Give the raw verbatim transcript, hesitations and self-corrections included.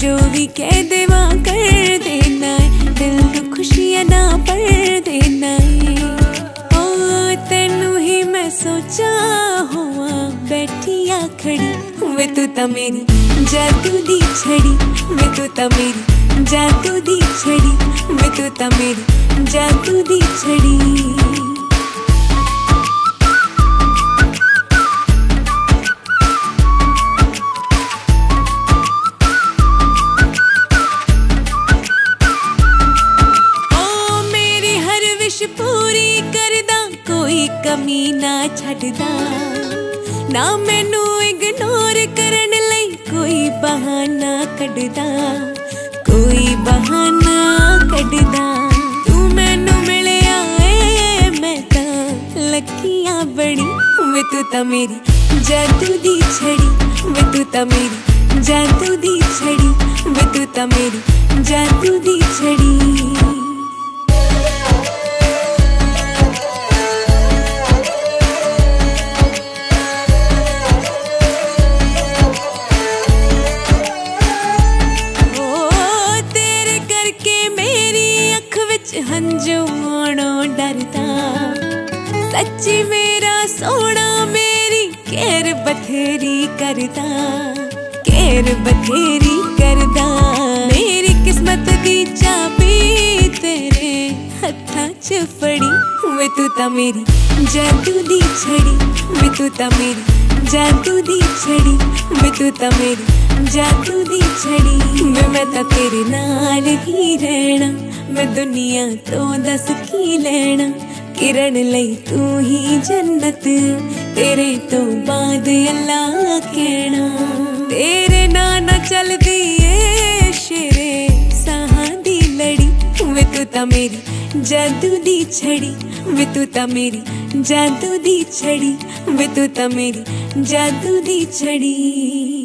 जो भी कह देवा कर देना है, दिल नू खुशियां ना पर देना है। ओ तेनू ही मैं सोचा हुआ बैठिया खड़ी, वे तू ता मेरी जादू दी छड़ी, वे तू ता मेरी जादू दी छड़ी, वे तू ता मेरी जादू दी छड़ी। पूरी करदा कोई कमी ना छड़दा, ना मैनू इग्नोर करन लई कोई बहाना कढदा, कोई बहाना कढदा। तू मैनू मिलिया ए मैं तां लकियां बड़ी, वे तू तां मेरी जादू दी छड़ी, वे तू तां मेरी जादू दी छड़ी, वे तू तां मेरी जादू दी छड़ी। हंजू मोड़ो डरदा, सच्ची मेरा सोना मेरी केर बथेरी करदा, केर बथेरी करदा। मेरी किस्मत दी चाबी तेरे हत्था च फड़ी, वे तू ता मेरी जादू दी छड़ी, वे तू ता मेरी जादू दी छड़ी, वे तू ता मेरी जादू दी छड़ी। वे मैं ता तेरे नाल ही रहना, मैं दुनिया तो दस की लेना, किरण लई तू ही जन्नत, तेरे तो बाद अल्लाह कहना। तेरे नाना चलदी ए शेरे साहां दी लड़ी, वे तू ता मेरी जादू दी छड़ी, वे तू ता मेरी जादू दी छड़ी, वे तू ता मेरी जादू दी छड़ी।